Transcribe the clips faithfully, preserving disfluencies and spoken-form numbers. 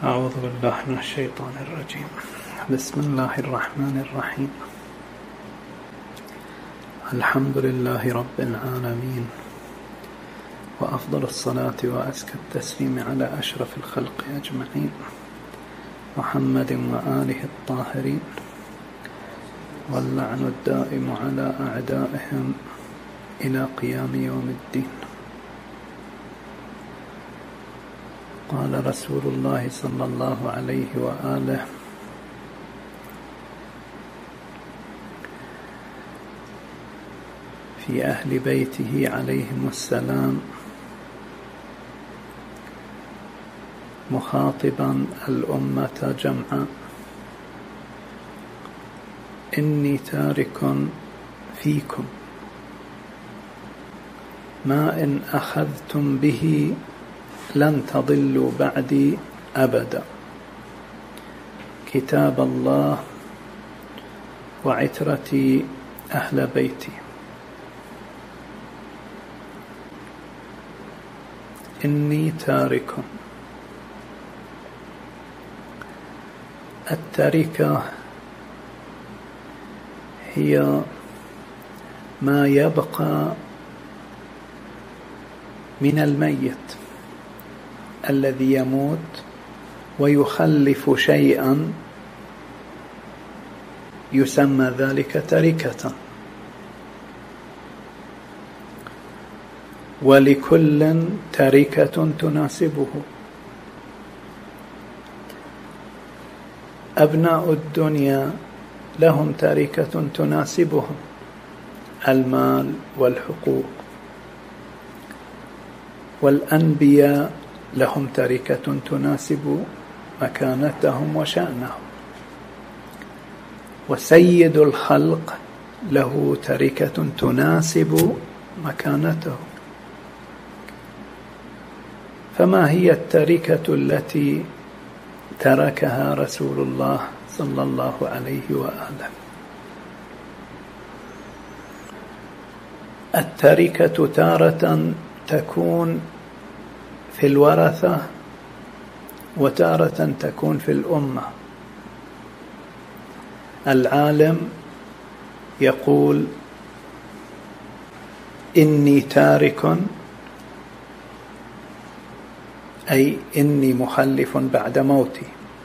أعوذ بالله من الشيطان الرجيم. بسم الله الرحمن الرحيم. الحمد لله رب العالمين، وأفضل الصلاة وأزكى التسليم على أشرف الخلق أجمعين، محمد وآله الطاهرين، واللعن الدائم على أعدائهم إلى قيام يوم الدين. قال رسول الله صلى الله عليه وآله: في أهل بيته عليهم السلام، مخاطبا الأمة جمعا: إني تارك فيكم ما إن أخذتم به لن تضلوا بعدي أبدا، كتاب الله وعترتي أهل بيتي. إني تارك. التركة هي ما يبقى من الميت الذي يموت ويخلف شيئا يسمى ذلك تركة، ولكل تركة تناسبه. أبناء الدنيا لهم تركة تناسبهم، المال والحقوق، والأنبياء لهم تركة تناسب مكانتهم وشأنهم، وسيد الخلق له تركة تناسب مكانته. فما هي التركة التي تركها رسول الله صلى الله عليه وآله؟ التركة تارة تكون في الورثة، وتارة تكون في الأمة. العالم يقول: إني تارك، أي إني مخلف بعد موتي.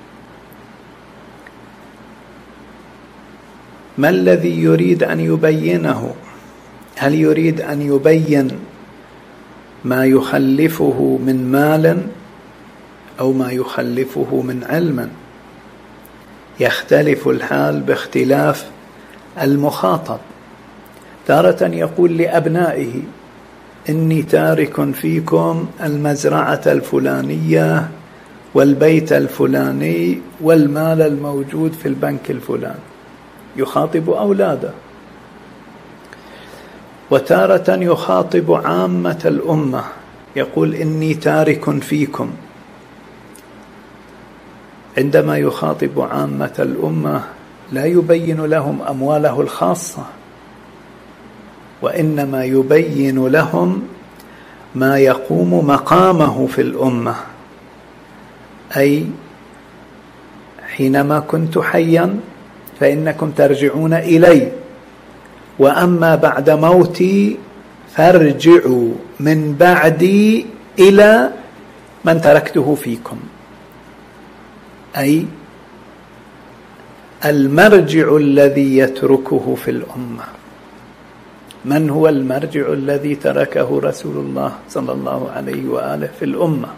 ما الذي يريد أن يبينه؟ هل يريد أن يبين ما يخلفه من مال أو ما يخلفه من علم؟ يختلف الحال باختلاف المخاطب. تارة يقول لأبنائه: إني تارك فيكم المزرعة الفلانية والبيت الفلاني والمال الموجود في البنك الفلاني، يخاطب أولاده. وتارة يخاطب عامة الأمة، يقول: إني تارك فيكم. عندما يخاطب عامة الأمة لا يبين لهم أمواله الخاصة، وإنما يبين لهم ما يقوم مقامه في الأمة. أي حينما كنت حيا فإنكم ترجعون إلي، وأما بعد موتي فارجعوا من بعدي إلى من تركته فيكم. أي المرجع الذي يتركه في الأمة. من هو المرجع الذي تركه رسول الله صلى الله عليه وآله في الأمة؟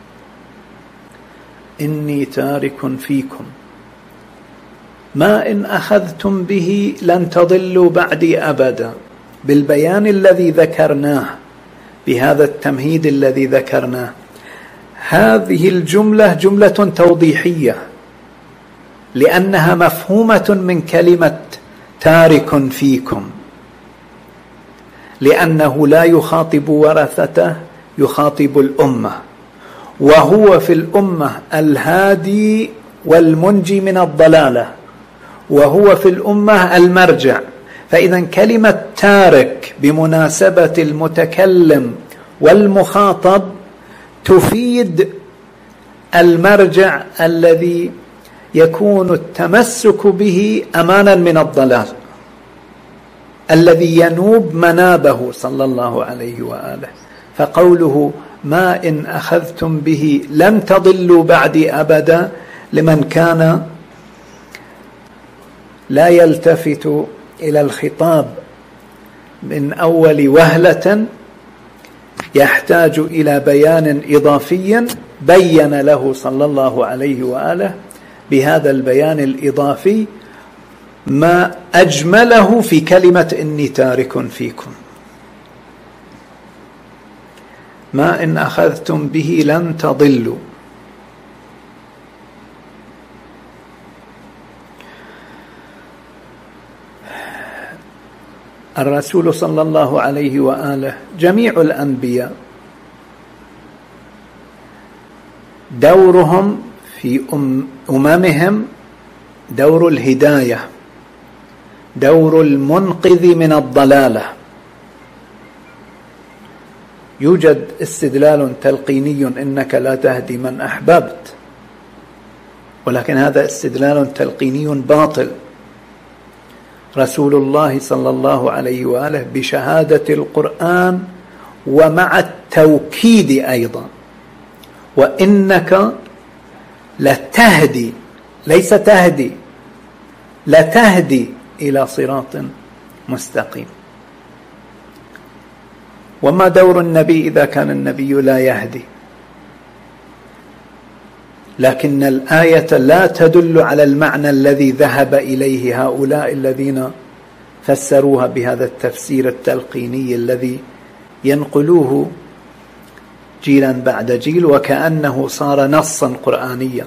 إني تارك فيكم ما إن أخذتم به لن تضلوا بعدي أبدا، بالبيان الذي ذكرناه، بهذا التمهيد الذي ذكرناه. هذه الجملة جملة توضيحية، لأنها مفهومة من كلمة تارك فيكم، لأنه لا يخاطب ورثته، يخاطب الأمة، وهو في الأمة الهادي والمنجي من الضلالة، وهو في الأمة المرجع. فإذا كلمة تارك بمناسبة المتكلم والمخاطب تفيد المرجع الذي يكون التمسك به أمانا من الضلال، الذي ينوب منابه صلى الله عليه وآله. فقوله ما إن أخذتم به لن تضلوا بعدي أبدا لمن كان لا يلتفت إلى الخطاب من أول وهلة يحتاج إلى بيان إضافي بين له صلى الله عليه وآله بهذا البيان الإضافي ما أجمله في كلمة إني تارك فيكم. ما إن أخذتم به لن تضلوا. الرسول صلى الله عليه وآله جميع الأنبياء دورهم في أممهم دور الهداية، دور المنقذ من الضلالة. يوجد استدلال تلقيني إنك لا تهدي من أحببت، ولكن هذا استدلال تلقيني باطل. رسول الله صلى الله عليه وآله بشهادة القرآن ومع التوكيد أيضا وإنك لتهدي، ليس تهدي، لتهدي إلى صراط مستقيم. وما دور النبي إذا كان النبي لا يهدي؟ لكن الآية لا تدل على المعنى الذي ذهب إليه هؤلاء الذين فسروها بهذا التفسير التلقيني الذي ينقلوه جيلا بعد جيل وكأنه صار نصا قرآنيا.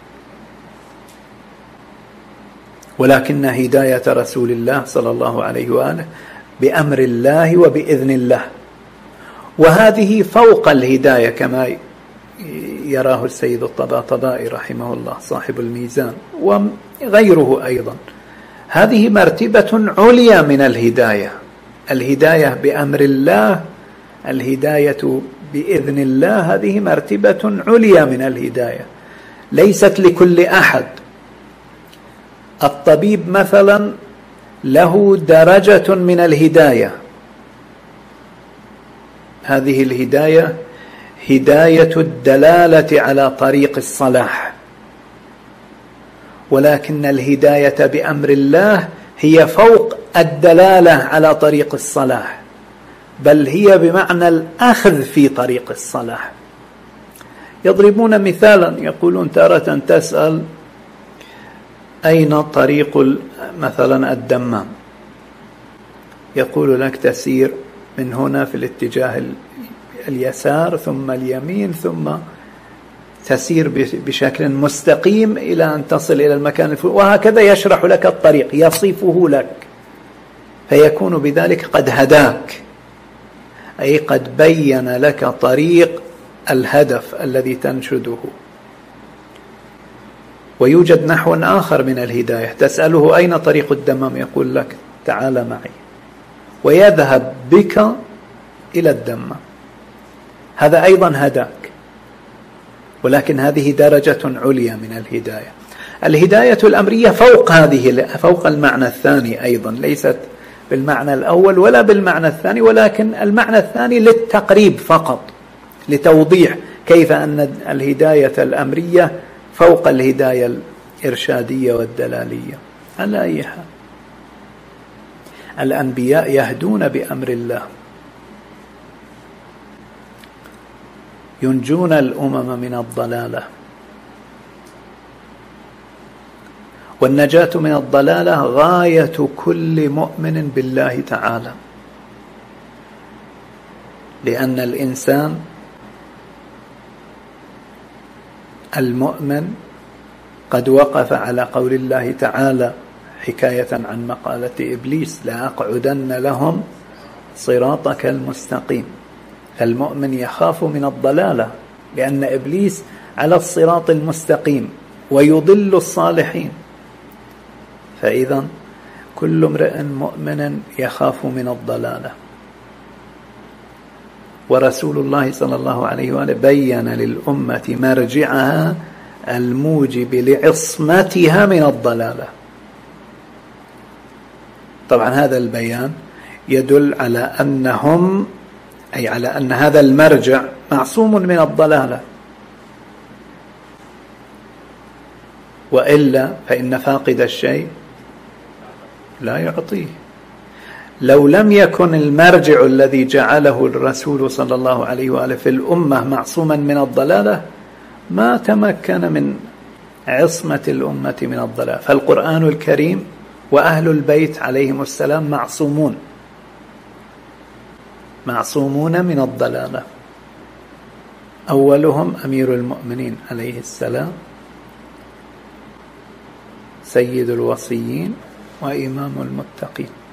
ولكن هداية رسول الله صلى الله عليه وآله بأمر الله وبإذن الله، وهذه فوق الهداية كما يراه السيد الطباطبائي رحمه الله صاحب الميزان وغيره أيضا. هذه مرتبة عليا من الهداية، الهداية بأمر الله، الهداية بإذن الله، هذه مرتبة عليا من الهداية، ليست لكل أحد. الطبيب مثلا له درجة من الهداية، هذه الهداية هداية الدلالة على طريق الصلاح، ولكن الهداية بأمر الله هي فوق الدلالة على طريق الصلاح، بل هي بمعنى الأخذ في طريق الصلاح. يضربون مثالا يقولون تارة تسأل أين طريق مثلا الدمام، يقول لك تسير من هنا في الاتجاه اليسار ثم اليمين ثم تسير بشكل مستقيم إلى أن تصل إلى المكان الفلاني، وهكذا يشرح لك الطريق، يصفه لك، فيكون بذلك قد هداك، أي قد بين لك طريق الهدف الذي تنشده. ويوجد نحو آخر من الهداية، تسأله أين طريق الدمام، يقول لك تعال معي، ويذهب بك إلى الدمام، هذا أيضا هداك. ولكن هذه درجة عليا من الهداية. الهداية الأمرية فوق هذه، فوق المعنى الثاني أيضا، ليست بالمعنى الأول ولا بالمعنى الثاني، ولكن المعنى الثاني للتقريب فقط، لتوضيح كيف أن الهداية الأمرية فوق الهداية الإرشادية والدلالية. على أي حال الأنبياء يهدون بأمر الله، ينجون الأمم من الضلالة، والنجاة من الضلالة غاية كل مؤمن بالله تعالى، لأن الإنسان المؤمن قد وقف على قول الله تعالى حكاية عن مقالة إبليس لأقعدن لهم صراطك المستقيم. فالمؤمن يخاف من الضلالة لأن إبليس على الصراط المستقيم ويضل الصالحين، فإذا كل امرئ مؤمن يخاف من الضلالة. ورسول الله صلى الله عليه وآله بين للأمة مرجعها الموجب لعصمتها من الضلالة. طبعا هذا البيان يدل على أنهم أي على أن هذا المرجع معصوم من الضلالة، وإلا فإن فاقد الشيء لا يعطيه. لو لم يكن المرجع الذي جعله الرسول صلى الله عليه وآله في الأمة معصوما من الضلالة ما تمكن من عصمة الأمة من الضلال. فالقرآن الكريم وأهل البيت عليهم السلام معصومون معصومون من الضلالة. أولهم أمير المؤمنين عليه السلام، سيد الوصيين وإمام المتقين.